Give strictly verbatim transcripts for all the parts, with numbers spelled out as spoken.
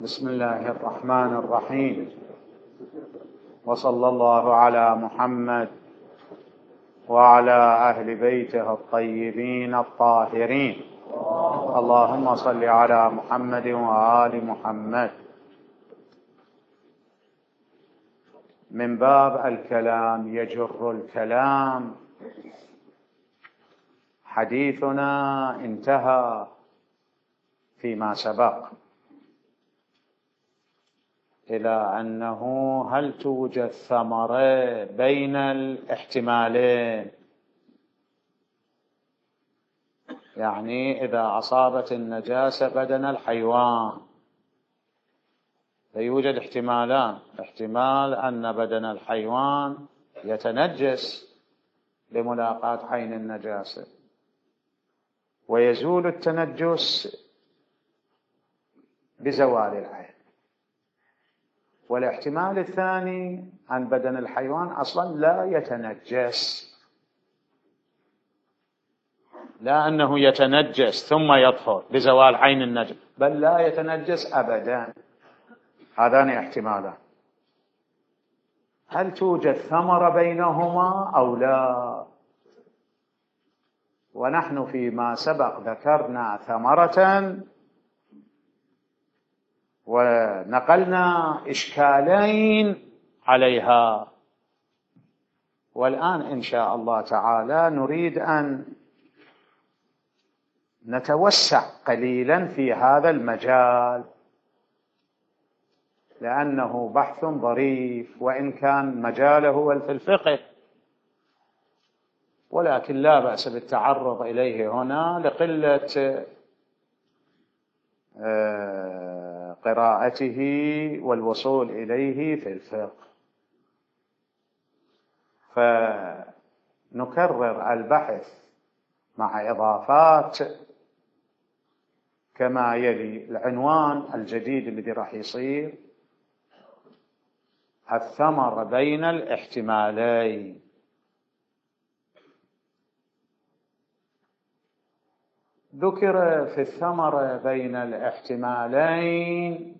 بسم الله الرحمن الرحيم، وصلى الله على محمد وعلى أهل بيته الطيبين الطاهرين. اللهم صل على محمد وآل محمد. من باب الكلام يجر الكلام، حديثنا انتهى فيما سبق إلى أنه هل توجد ثمرة بين الاحتمالين، يعني إذا أصابت النجاسة بدن الحيوان فيوجد احتمالان: احتمال أن بدن الحيوان يتنجس لملاقاة عين النجاسة ويزول التنجس بزوال العين، والاحتمال الثاني أن بدن الحيوان أصلا لا يتنجس، لا أنه يتنجس ثم يطهر بزوال عين النجس، بل لا يتنجس أبدا. هذان احتمالان، هل توجد ثمرة بينهما أو لا؟ ونحن فيما سبق ذكرنا ثمرة ونقلنا إشكالين عليها، والآن إن شاء الله تعالى نريد أن نتوسع قليلا في هذا المجال، لأنه بحث ظريف وإن كان مجاله في الفقه، ولكن لا بأس بالتعرض إليه هنا لقلة قراءته والوصول إليه في الفقه. فنكرر البحث مع إضافات كما يلي. العنوان الجديد الذي راح يصير: الثمر بين الاحتمالين. ذكر في الثمر بين الاحتمالين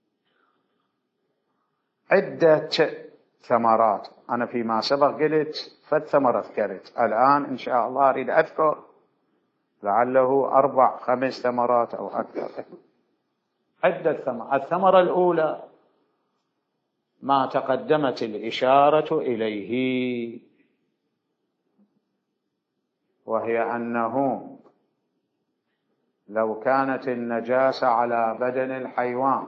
عدة ثمرات، أنا فيما سبق قلت فالثمرة ذكرت، الآن إن شاء الله أريد أذكر لعله أربع خمس ثمرات أو أكثر. عدة ثمرات. الثمرة الأولى ما تقدمت الإشارة إليه، وهي أنه لو كانت النجاسة على بدن الحيوان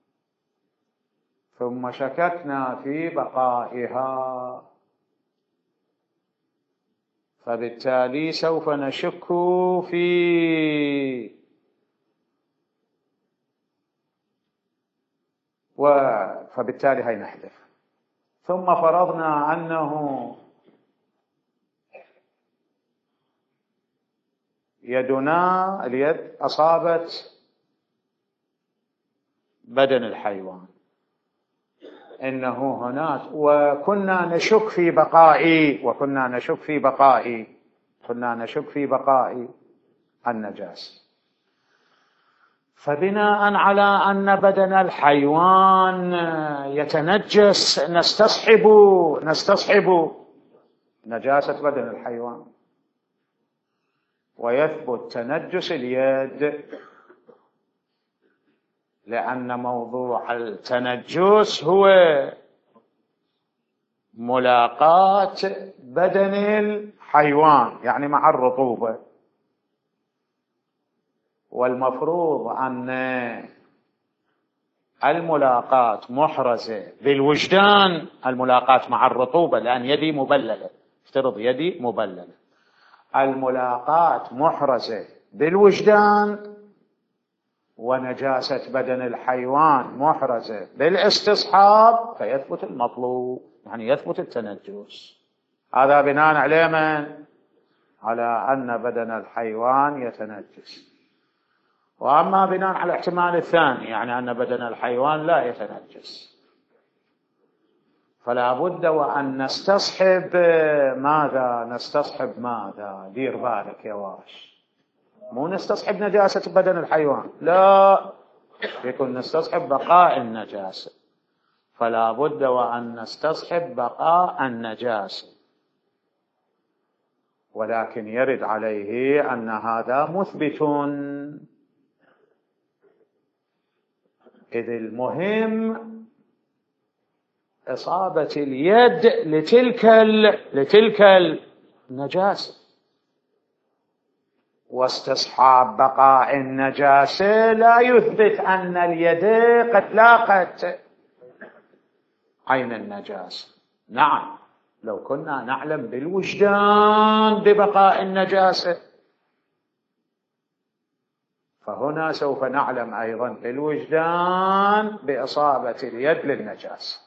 ثم شككنا في بقائها، فبالتالي سوف نشك في و... فبالتالي هي نحذف. ثم فرضنا أنه يدنا اليد أصابت بدن الحيوان، إنه هناك وكنا نشك في بقائي وكنا نشك في بقائي كنا نشك في بقائي النجاسة، فبناء على أن بدن الحيوان يتنجس نستصحب نستصحب نجاسة بدن الحيوان ويثبت تنجس اليد، لأن موضوع التنجس هو ملاقاة بدن الحيوان يعني مع الرطوبة، والمفروض أن الملاقاة محرزة بالوجدان، الملاقاة مع الرطوبة، لأن يدي مبللة، افترض يدي مبللة، الملاقاة محرزة بالوجدان، ونجاسة بدن الحيوان محرزة بالاستصحاب، فيثبت المطلوب، يعني يثبت التنجس. هذا بناء عليه من؟ على أن بدن الحيوان يتنجس. وأما بناء على الاحتمال الثاني، يعني أن بدن الحيوان لا يتنجس، فلا بد وأن نستصحب ماذا؟ نستصحب ماذا؟ دير بالك يا واش، مو نستصحب نجاسة بدن الحيوان، لا، يكون نستصحب بقاء النجاسة، فلا بد وأن نستصحب بقاء النجاسة، ولكن يرد عليه أن هذا مثبت، إذ المهم إصابة اليد لتلك لتلك النجاسة، واستصحاب بقاء النجاسة لا يثبت أن اليد قد لاقت عين النجاسة. نعم، لو كنا نعلم بالوجدان ببقاء النجاسة فهنا سوف نعلم أيضا بالوجدان بإصابة اليد للنجاسة.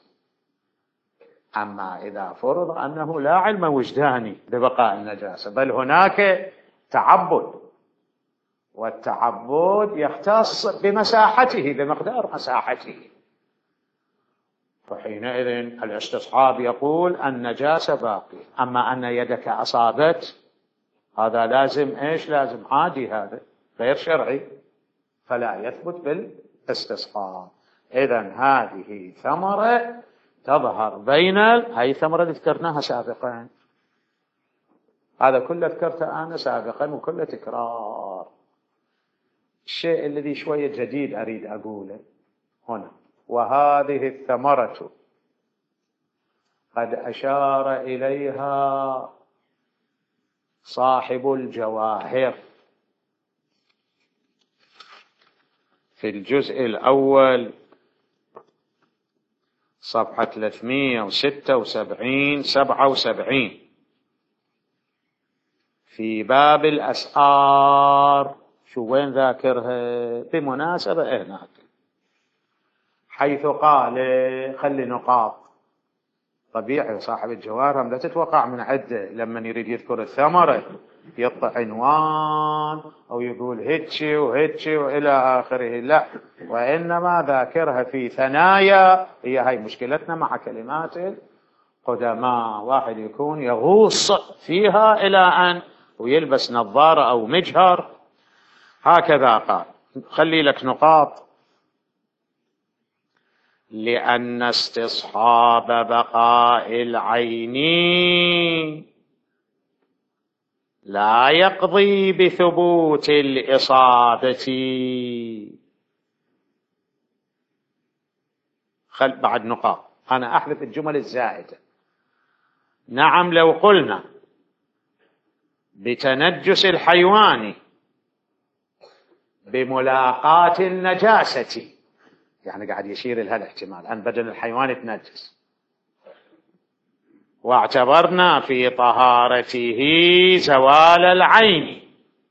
أما إذا فرض أنه لا علم وجداني ببقاء النجاسة بل هناك تعبد، والتعبد يختص بمساحته بمقدار مساحته، فحينئذ الاستصحاب يقول النجاسة باقي. أما أن يدك أصابت هذا لازم إيش؟ لازم عادي، هذا غير شرعي، فلا يثبت بالاستصحاب. إذن هذه ثمرة تظهر بين هاي ثمرة اللي ذكرناها سابقا، هذا كله ذكرته أنا سابقا وكله تكرار. الشيء الذي شوية جديد أريد أقوله هنا، وهذه الثمرة قد أشار إليها صاحب الجواهر في الجزء الأول صفحة ثلاثمئة وستة وسبعين سبعة وسبعين في باب الأسعار. شو وين ذاكرها؟ بمناسبة هناك حيث قال خلي نقاط. طبيعي صاحب الجواهر لا تتوقع من عده لما يريد يذكر الثمرة يطلع عنوان أو يقول هيتشي وهيتشي وإلى آخره، لا، وإنما ذاكرها في ثنايا. هي هاي مشكلتنا مع كلمات القدماء، واحد يكون يغوص فيها إلى أن ويلبس نظارة أو مجهر. هكذا قال، خلي لك نقاط. لأن استصحاب بقاء العين لا يقضي بثبوت الإصابة. خل بعد نقاط، أنا أحذف الجمل الزائدة. نعم، لو قلنا بتنجس الحيوان بملاقاة النجاسة، يعني قاعد يشير لها الاحتمال أن بدن الحيوان يتنجس، واعتبرنا في طهارته زوال العين.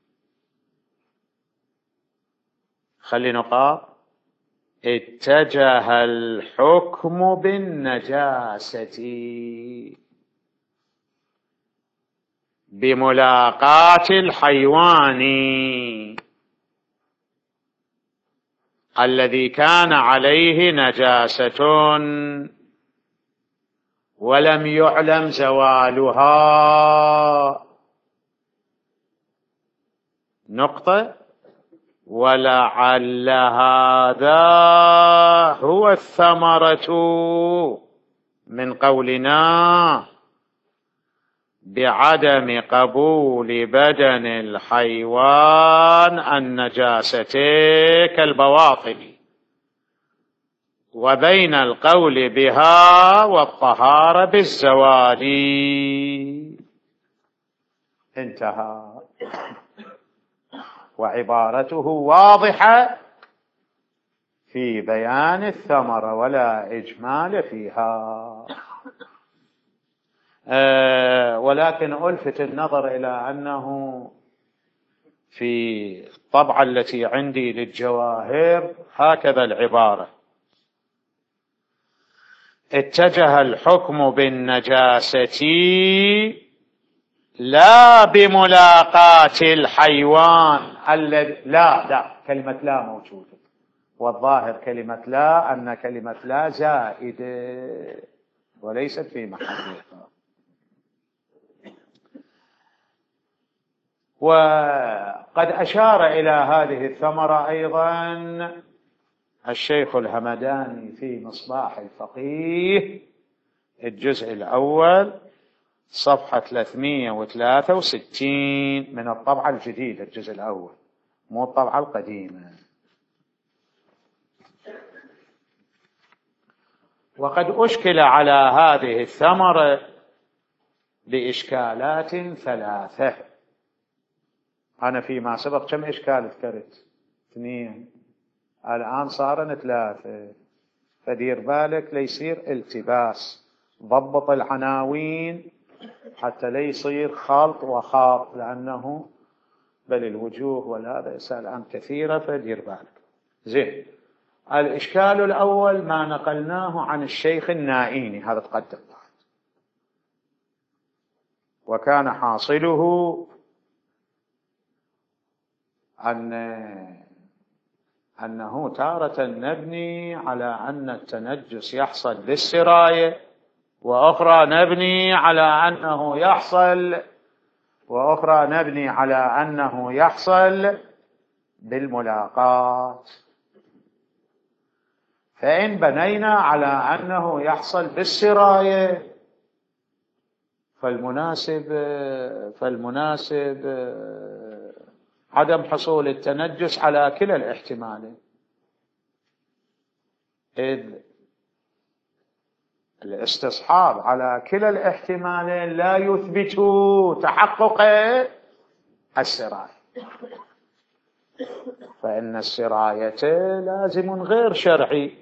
خلي نقاط. اتجه الحكم بالنجاسة بملاقاة الحيوان الذي كان عليه نجاسة ولم يعلم زوالها. نقطة. ولعل هذا هو الثمرة من قولنا بعدم قبول بدن الحيوان النجاسة كالبواطن، وبين القول بها والطهارة بالزوال. انتهى. وعبارته واضحة في بيان الثمرة ولا إجمال فيها. أه ولكن ألفت النظر إلى أنه في الطبعة التي عندي للجواهر هكذا العبارة: اتجه الحكم بالنجاسة لا بملاقاة الحيوان الذي. لا لا كلمة لا موجودة، والظاهر كلمة لا أن كلمة لا زائدة وليست في محلها. وقد أشار إلى هذه الثمرة أيضا الشيخ الهمداني في مصباح الفقيه الجزء الأول صفحة ثلاثمئة وثلاثة وستين من الطبعة الجديدة، الجزء الأول مو الطبعة القديمة. وقد أشكل على هذه الثمرة بإشكالات ثلاثة. أنا فيما سبق كم إشكال ذكرت؟ اثنين، الآن صارن ثلاثة. فدير بالك ليصير التباس، ضبط العناوين حتى لا يصير خلط وخاط، لأنه بل الوجوه والهذا يسأل عن كثيرة، فدير بالك. زين، الإشكال الأول ما نقلناه عن الشيخ النائيني، هذا تقدم بعد، وكان حاصله أن أنه تارة نبني على أن التنجس يحصل بالسراية، وأخرى نبني على أنه يحصل وأخرى نبني على أنه يحصل بالملاقات. فإن بنينا على أنه يحصل بالسراية فالمناسب فالمناسب عدم حصول التنجس على كلا الاحتمالين، إذ الاستصحاب على كلا الاحتمالين لا يثبت تحقق السراية، فإن السراية لازم غير شرعي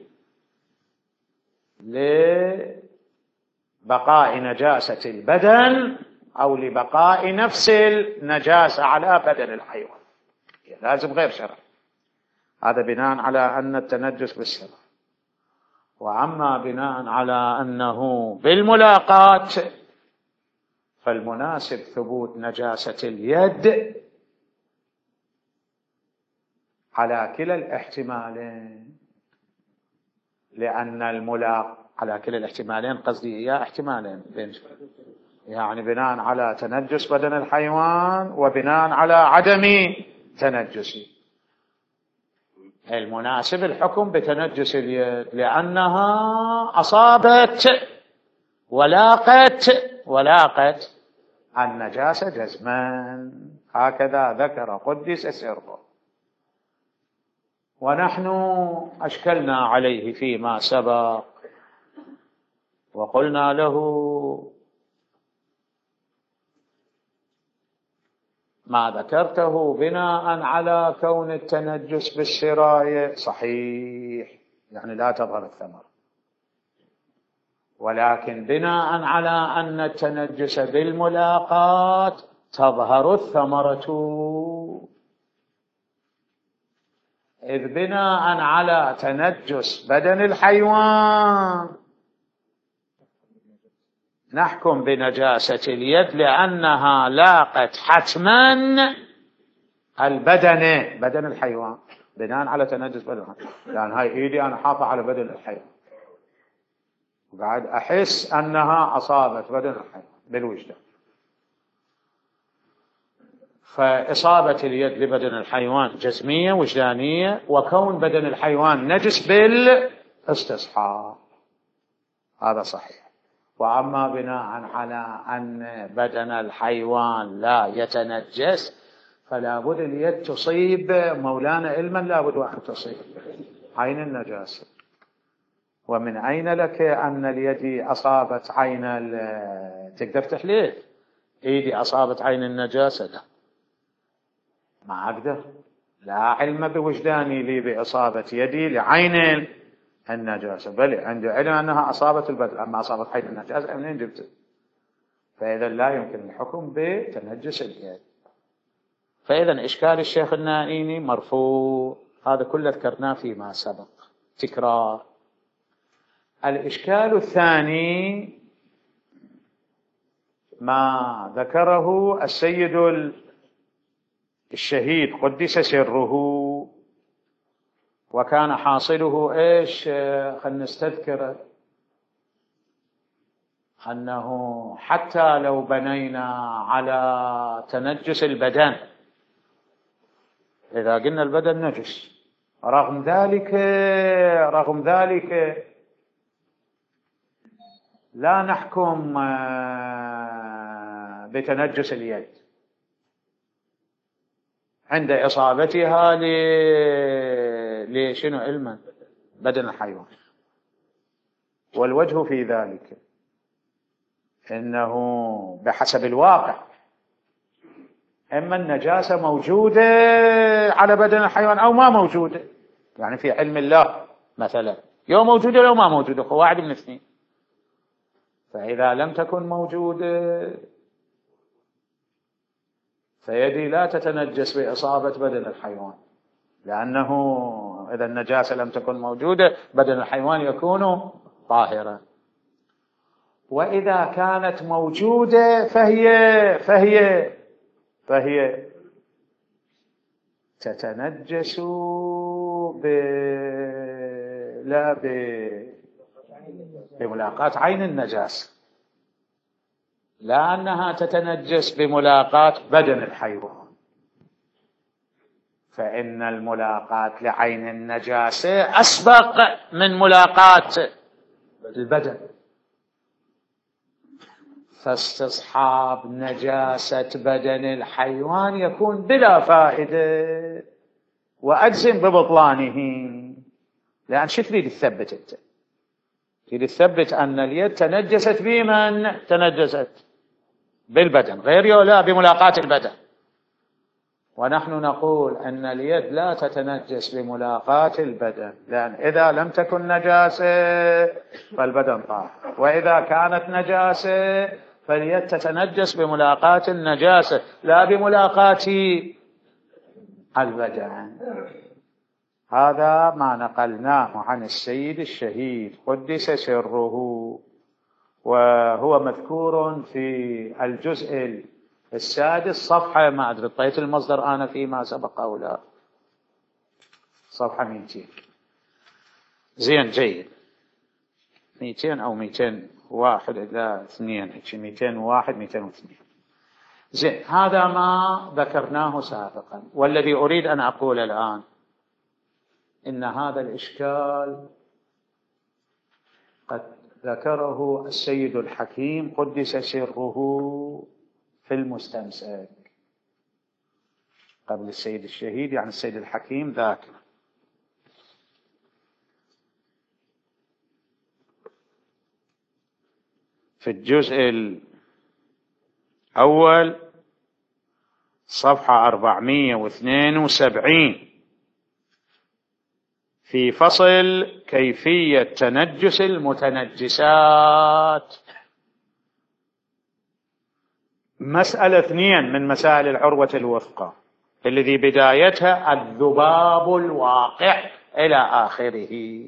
لبقاء نجاسة البدن أو لبقاء نفس النجاسة على بدن الحيوان، لازم غير شرعي. هذا بناء على أن التنجس بالسراية. وأما بناء على أنه بالملاقات فالمناسب ثبوت نجاسة اليد على كلا الاحتمالين، لأن الملاق على كلا الاحتمالين قصدي إياه احتمالين، يعني بناء على تنجس بدن الحيوان وبناء على عدم تنجسه. المناسب الحكم بتنجس اليد لأنها أصابت ولاقت ولاقت النجاسة جزما، هكذا ذكر قدس سره. ونحن أشكلنا عليه فيما سبق وقلنا له ما ذكرته بناء على كون التنجس بالسراية صحيح، يعني لا تظهر الثمرة، ولكن بناء على أن التنجس بالملاقات تظهر الثمرة، إذ بناء على تنجس بدن الحيوان نحكم بنجاسة اليد لأنها لاقت حتما البدن بدن الحيوان بناء على تنجس بدن الحيوان، لأن هاي إيدي أنا حاطة على بدن الحيوان وقاعد أحس أنها أصابت بدن الحيوان بالوجدان. فإصابة اليد لبدن الحيوان جسمية وجدانية، وكون بدن الحيوان نجس بالاستصحاب هذا صحيح. وأما بناء على أن بدن الحيوان لا يتنجس فلا بد اليد تصيب مولانا علما، لا بد أن تصيب عين النجاسة. ومن أين لك أن اليد أصابت عين تقدر تحليل إيدي أصابت عين النجاسة؟ لا، ما أقدر، لا علم بوجداني لي بإصابة يدي لعين النجاسة، بل عندي علم أنها أصابت البدن، أما أصابت عين النجاسة منين جبت؟ فإذا لا يمكن الحكم بتنجس اليد. فإذا إشكال الشيخ النائيني مرفوع، هذا كله ذكرناه فيما سبق تكرار. الإشكال الثاني ما ذكره السيد الشهيد قدس سره، وكان حاصله إيش؟ خلنا نستذكر أنه حتى لو بنينا على تنجس البدن، إذا قلنا البدن نجس رغم ذلك رغم ذلك لا نحكم بتنجس اليد عند إصابتها لشنو علما بدن الحيوان. والوجه في ذلك إنه بحسب الواقع إما النجاسة موجودة على بدن الحيوان أو ما موجودة، يعني في علم الله مثلا يوم موجودة لو ما موجودة، واحد من اثنين. فإذا لم تكن موجودة فيدي لا تتنجس بإصابة بدن الحيوان، لأنه إذا النجاسة لم تكن موجودة بدن الحيوان يكون طاهرا. وإذا كانت موجودة فهي فهي فهي تتنجس ب لا ب بملاقاة عين النجاسة، لا أنها تتنجس بملاقاة بدن الحيوان، فإن الملاقاة لعين النجاسة أسبق من ملاقاة البدن. فاستصحاب نجاسة بدن الحيوان يكون بلا فائدة وأجزم ببطلانه، لأن شو تريد تثبت أنت؟ تريد تثبت أن اليد تنجست بمن؟ تنجست بالبدن، غير لا بملاقاة البدن. ونحن نقول أن اليد لا تتنجس بملاقاة البدن، لأن إذا لم تكن نجاسة فالبدن طاهر، وإذا كانت نجاسة فاليد تتنجس بملاقاة النجاسة لا بملاقاة البدن. هذا ما نقلناه عن السيد الشهيد قدس سره، وهو مذكور في الجزء السادس صفحة، ما أدري طيت المصدر أنا فيما سبق أو لا، صفحة مئتين. زين جيد، مئتين أو مئتين واحد إلى اثنين، هيك مئتين واحد مئتين واثنين. زين، هذا ما ذكرناه سابقا. والذي أريد أن أقول الآن إن هذا الإشكال قد ذكره السيد الحكيم قدس سره في المستمسك قبل السيد الشهيد، يعني السيد الحكيم ذاك. في الجزء الأول صفحة أربعمئة واثنين وسبعين في فصل كيفية تنجس المتنجسات، مسألة اثنين من مسائل العروة الوثقى الذي بدايتها الذباب الواقع إلى آخره.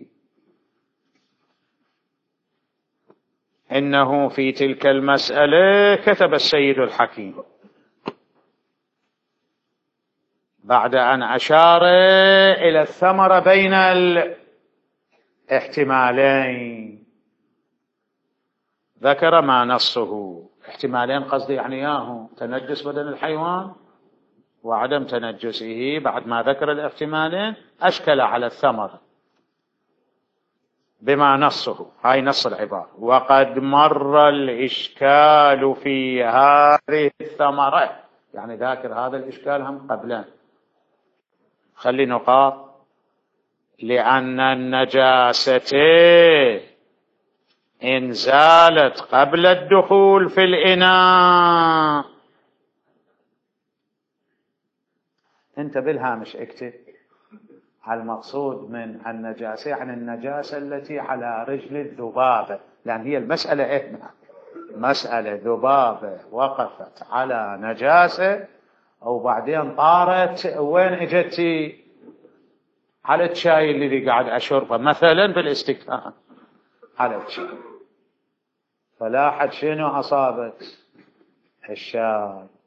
إنه في تلك المسألة كتب السيد الحكيم بعد أن أشار إلى الثمرة بين الاحتمالين، ذكر ما نصه احتمالين، قصدي يعني ياهو تنجس بدن الحيوان وعدم تنجسه. بعد ما ذكر الاحتمالين أشكل على الثمرة بما نصه، هاي نص العبارة: وقد مر الإشكال في هذه الثمرة، يعني ذاكر هذا الإشكال هم قبلان. خلي نقاط: لأن النجاسة إن زالت قبل الدخول في الإناء. أنت بالهامش اكتب المقصود من النجاسة يعني النجاسة التي على رجل الذبابة، لأن هي المسألة هنا مسألة ذبابة وقفت على نجاسة أو بعدين طارت وين اجتي؟ على الشاي الذي قاعد أشربه مثلا بالاستكفاء على الشاي، فلاحت شنو أصابت؟ الشاي.